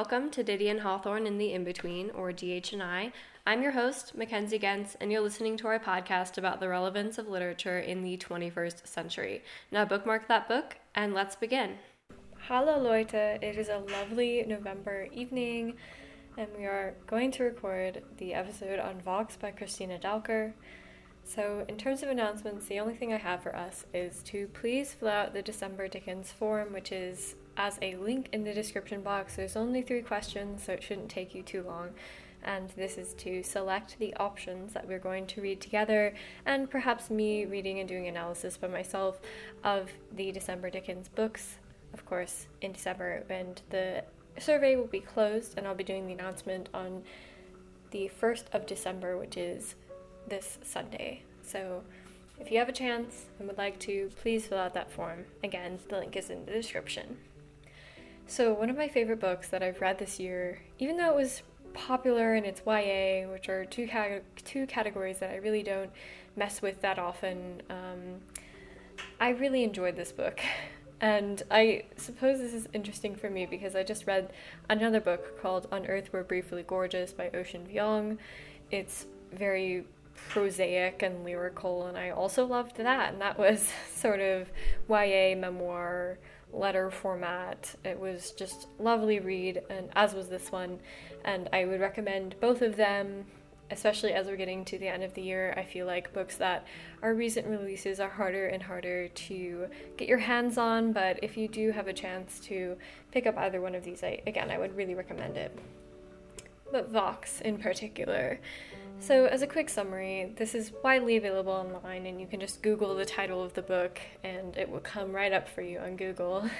Welcome to Diddy and Hawthorne in the In-Between, or DH&I. I'm your host, Mackenzie Gens, and you're listening to our podcast about the relevance of literature in the 21st century. Now bookmark that book, and let's begin. Hallo Leute, it is a lovely November evening, and we are going to record the episode on Vox by Christina Dalker. So in terms of announcements, the only thing I have for us is to please fill out the December Dickens form, which is as a link in the description box. There's only 3 questions, so it shouldn't take you too long. And this is to select the options that we're going to read together, and perhaps me reading and doing analysis by myself of the December Dickens books, of course, in December. And the survey will be closed, and I'll be doing the announcement on the 1st of December, which is this Sunday. So if you have a chance and would like to, please fill out that form. Again, the link is in the description. So one of my favorite books that I've read this year, even though it was popular and it's YA, which are two categories that I really don't mess with that often, I really enjoyed this book. And I suppose this is interesting for me because I just read another book called On Earth We're Briefly Gorgeous by Ocean Vuong. It's very prosaic and lyrical, and I also loved that, and that was sort of YA memoir letter format. It was just lovely read, and as was this one, and I would recommend both of them, especially as we're getting to the end of the year. I feel like books that are recent releases are harder and harder to get your hands on, but if you do have a chance to pick up either one of these, I would really recommend it. But Vox in particular. So as a quick summary, this is widely available online, and you can just Google the title of the book and it will come right up for you on Google.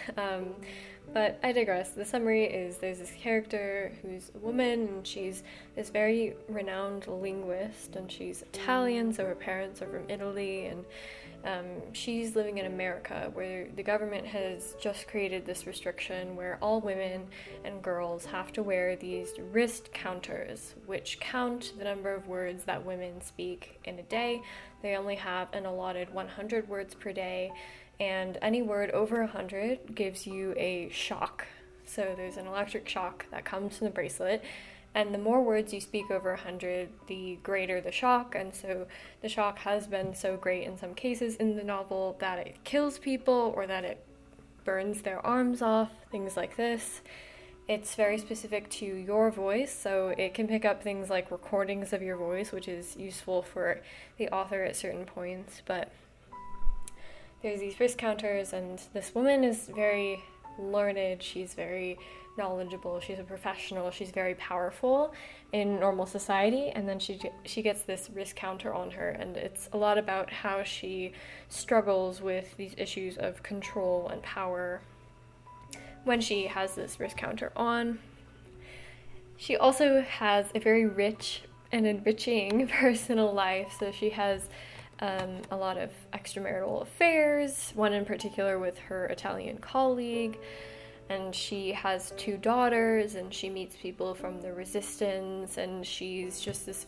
But I digress. The summary is there's this character who's a woman, and she's this very renowned linguist, and she's Italian, so her parents are from Italy, and she's living in America, where the government has just created this restriction where all women and girls have to wear these wrist counters, which count the number of words that women speak in a day. They only have an allotted 100 words per day, and any word over 100 gives you a shock. So there's an electric shock that comes from the bracelet, and the more words you speak over 100, the greater the shock. And so the shock has been so great in some cases in the novel that it kills people or that it burns their arms off, things like this. It's very specific to your voice, so it can pick up things like recordings of your voice, which is useful for the author at certain points. But there's these wrist counters, and this woman is very learned, she's very knowledgeable, she's a professional, she's very powerful in normal society, and then she gets this wrist counter on her, and it's a lot about how she struggles with these issues of control and power when she has this wrist counter on. She also has a very rich and enriching personal life, so she has a lot of extramarital affairs, one in particular with her Italian colleague, and she has 2 daughters, and she meets people from the resistance, and she's just this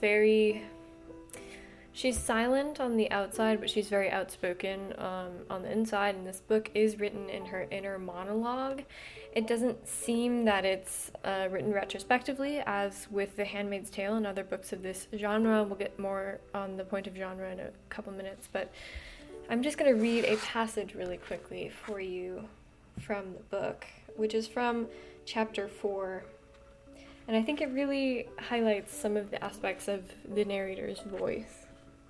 she's silent on the outside, but she's very outspoken on the inside, and this book is written in her inner monologue. It doesn't seem that it's written retrospectively, as with The Handmaid's Tale and other books of this genre. We'll get more on the point of genre in a couple minutes, but I'm just going to read a passage really quickly for you from the book, which is from chapter 4, and I think it really highlights some of the aspects of the narrator's voice.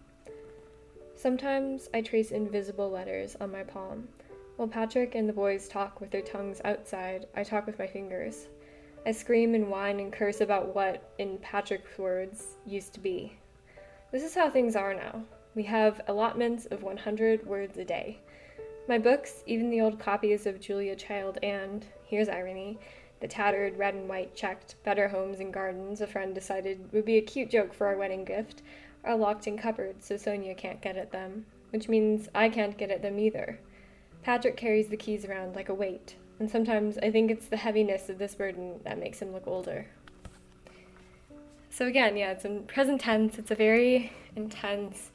Sometimes I trace invisible letters on my palm. While Patrick and the boys talk with their tongues outside, I talk with my fingers. I scream and whine and curse about what, in Patrick's words, used to be. This is how things are now. We have allotments of 100 words a day. My books, even the old copies of Julia Child and, here's irony, the tattered red and white checked Better Homes and Gardens a friend decided would be a cute joke for our wedding gift, are locked in cupboards so Sonia can't get at them, which means I can't get at them either. Patrick carries the keys around like a weight, and sometimes I think it's the heaviness of this burden that makes him look older. So again, it's in present tense. It's a very intense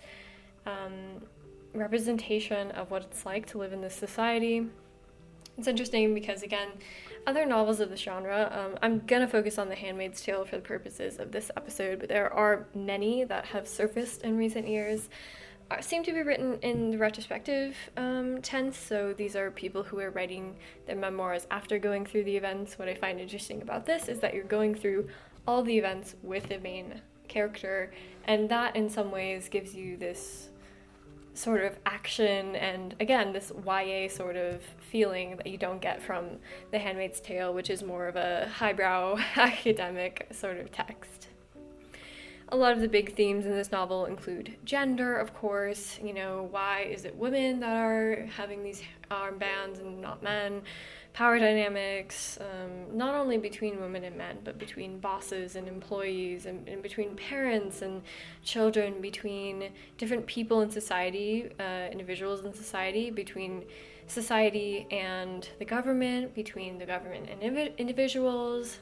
representation of what it's like to live in this society. It's interesting because, again, Other novels of the genre, I'm gonna focus on The Handmaid's Tale for the purposes of this episode, but there are many that have surfaced in recent years. Seem to be written in the retrospective tense, so these are people who are writing their memoirs after going through the events. What I find interesting about this is that you're going through all the events with the main character, and that in some ways gives you this sort of action and, again, this YA sort of feeling that you don't get from The Handmaid's Tale, which is more of a highbrow academic sort of text. A lot of the big themes in this novel include gender, of course. Why is it women that are having these armbands and not men? Power dynamics, not only between women and men, but between bosses and employees, and between parents and children, between different people in society, individuals in society, between society and the government, between the government and individuals.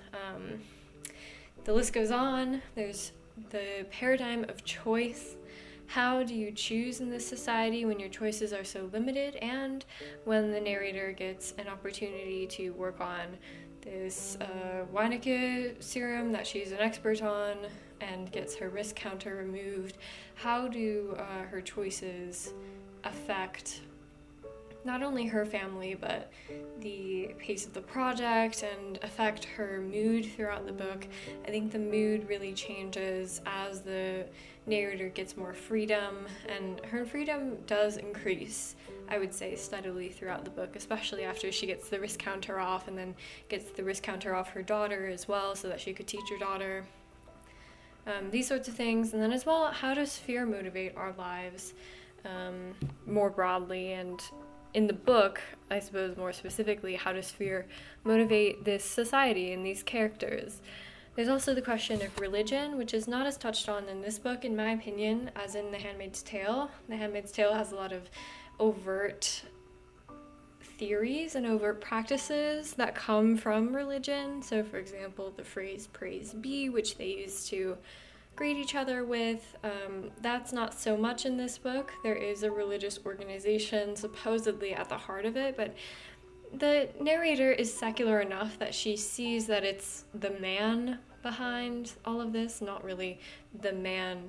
The list goes on. There's the paradigm of choice. How do you choose in this society when your choices are so limited, and when the narrator gets an opportunity to work on this Wernicke serum that she's an expert on and gets her risk counter removed? How do her choices affect not only her family, but the pace of the project, and affect her mood throughout the book? I think the mood really changes as the narrator gets more freedom, and her freedom does increase, I would say, steadily throughout the book, especially after she gets the risk counter off, and then gets the risk counter off her daughter as well, so that she could teach her daughter. These sorts of things. And then as well, how does fear motivate our lives more broadly? And in the book, I suppose more specifically, how does fear motivate this society and these characters? There's also the question of religion, which is not as touched on in this book, in my opinion, as in The Handmaid's Tale. The Handmaid's Tale has a lot of overt theories and overt practices that come from religion. So, for example, the phrase "praise be," which they use to greet each other with, that's not so much in this book. There is a religious organization supposedly at the heart of it, but the narrator is secular enough that she sees that it's the man behind all of this, not really the man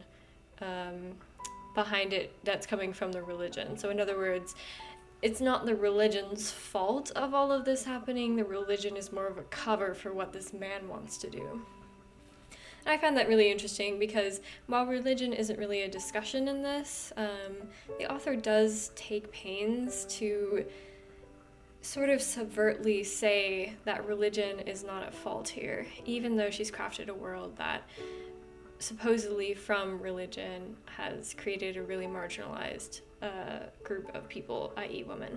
behind it that's coming from the religion. So in other words, it's not the religion's fault of all of this happening. The religion is more of a cover for what this man wants to do. And I find that really interesting because while religion isn't really a discussion in this, the author does take pains to sort of subvertly say that religion is not at fault here, even though she's crafted a world that supposedly from religion has created a really marginalized group of people, i.e. women.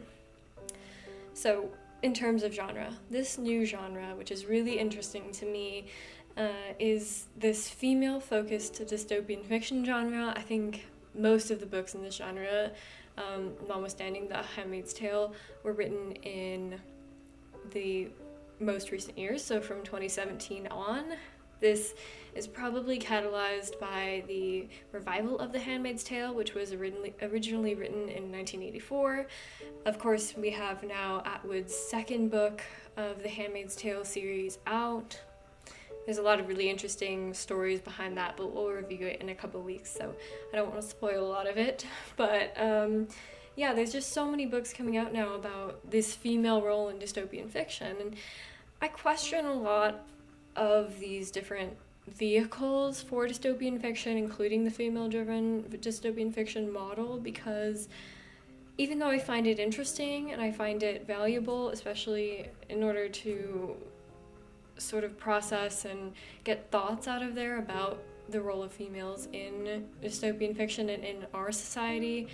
So in terms of genre, this new genre, which is really interesting to me, is this female-focused dystopian fiction genre. I think most of the books in this genre, notwithstanding The Handmaid's Tale, were written in the most recent years, so from 2017 on. This is probably catalyzed by the revival of The Handmaid's Tale, which was originally written in 1984. Of course, we have now Atwood's second book of The Handmaid's Tale series out. There's a lot of really interesting stories behind that, but we'll review it in a couple weeks, so I don't want to spoil a lot of it. But yeah, there's just so many books coming out now about this female role in dystopian fiction, and I question a lot of these different vehicles for dystopian fiction, including the female-driven dystopian fiction model, because even though I find it interesting and I find it valuable, especially in order to sort of process and get thoughts out of there about the role of females in dystopian fiction and in our society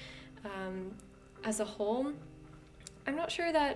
as a whole, I'm not sure that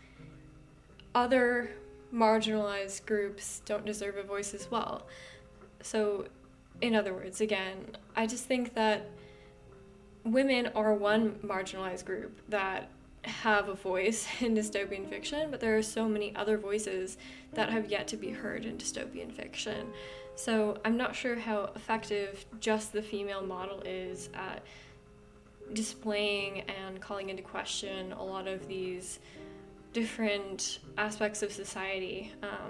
other marginalized groups don't deserve a voice as well. So, in other words, again, I just think that women are one marginalized group that have a voice in dystopian fiction, but there are so many other voices that have yet to be heard in dystopian fiction. So I'm not sure how effective just the female model is at displaying and calling into question a lot of these different aspects of society.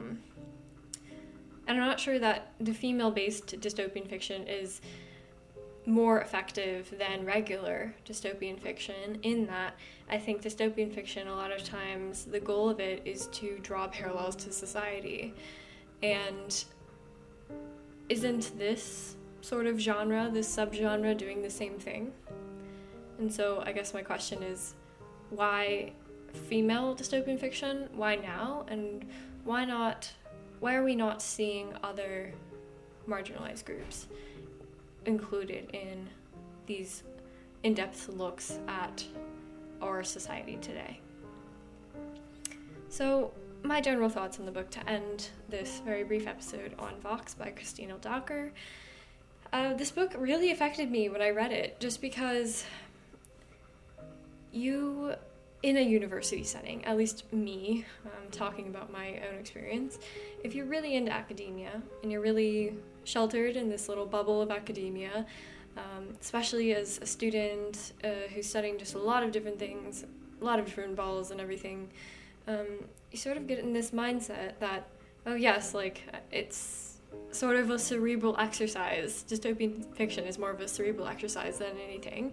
And I'm not sure that the female-based dystopian fiction is more effective than regular dystopian fiction, in that I think dystopian fiction, a lot of times, the goal of it is to draw parallels to society. And isn't this sort of genre, this subgenre, doing the same thing? And so I guess my question is, why female dystopian fiction? Why now? And why are we not seeing other marginalized groups included in these in-depth looks at our society today? So, my general thoughts on the book to end this very brief episode on Vox by Christine L. Dawker. This book really affected me when I read it, just because in a university setting, at least me, talking about my own experience, if you're really into academia and you're really sheltered in this little bubble of academia, especially as a student who's studying just a lot of different things, a lot of different balls and everything, you sort of get in this mindset that, oh yes, like, it's sort of a cerebral exercise. Dystopian fiction is more of a cerebral exercise than anything.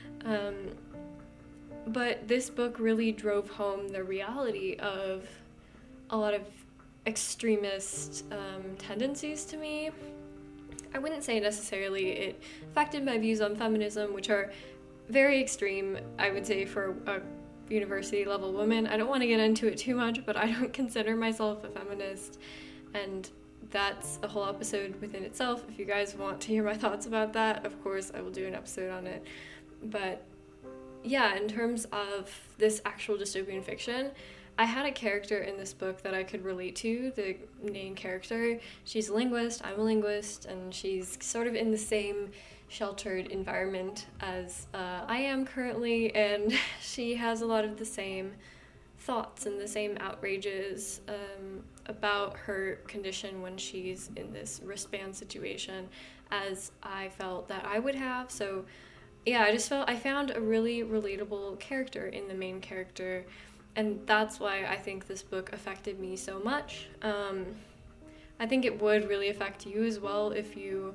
But this book really drove home the reality of a lot of extremist tendencies to me. I wouldn't say necessarily it affected my views on feminism, which are very extreme, I would say, for a university level woman. I don't want to get into it too much, but I don't consider myself a feminist, and that's a whole episode within itself. If you guys want to hear my thoughts about that, of course I will do an episode on it. But yeah, in terms of this actual dystopian fiction, I had a character in this book that I could relate to, the main character. She's a linguist, I'm a linguist, and she's sort of in the same sheltered environment as I am currently, and she has a lot of the same thoughts and the same outrages about her condition when she's in this wristband situation as I felt that I would have. So yeah, I found a really relatable character in the main character, and that's why I think this book affected me so much. I think it would really affect you as well if you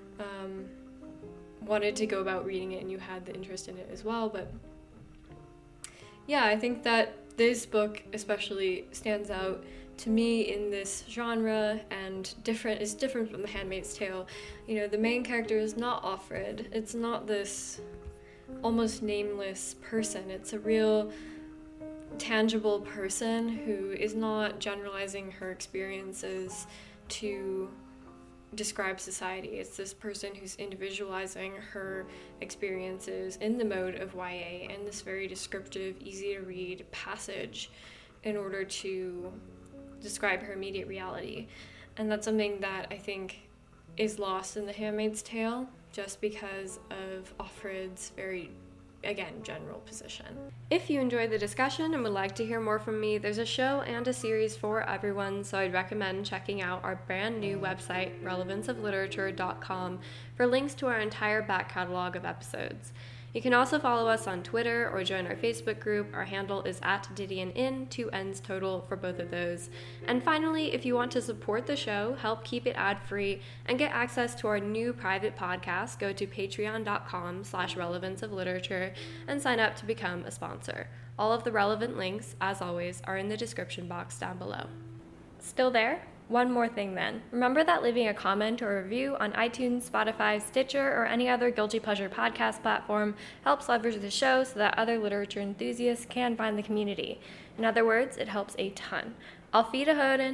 wanted to go about reading it and you had the interest in it as well. But yeah, I think that this book especially stands out to me in this genre and is different from The Handmaid's Tale. You know, the main character is not Offred. It's not this almost nameless person. It's a real tangible person who is not generalizing her experiences to describe society. It's this person who's individualizing her experiences in the mode of YA and this very descriptive, easy to read passage in order to describe her immediate reality. And that's something that I think is lost in The Handmaid's Tale just because of Offred's very, again, general position. If you enjoyed the discussion and would like to hear more from me, there's a show and a series for everyone, so I'd recommend checking out our brand new website, relevanceofliterature.com, for links to our entire back catalog of episodes. You can also follow us on Twitter or join our Facebook group. Our handle is @DidianIn, 2 N's total for both of those. And finally, if you want to support the show, help keep it ad-free, and get access to our new private podcast, go to patreon.com/relevanceofliterature and sign up to become a sponsor. All of the relevant links, as always, are in the description box down below. Still there? One more thing then. Remember that leaving a comment or review on iTunes, Spotify, Stitcher, or any other Guilty Pleasure podcast platform helps leverage the show so that other literature enthusiasts can find the community. In other words, it helps a ton. Auf Wiederhören!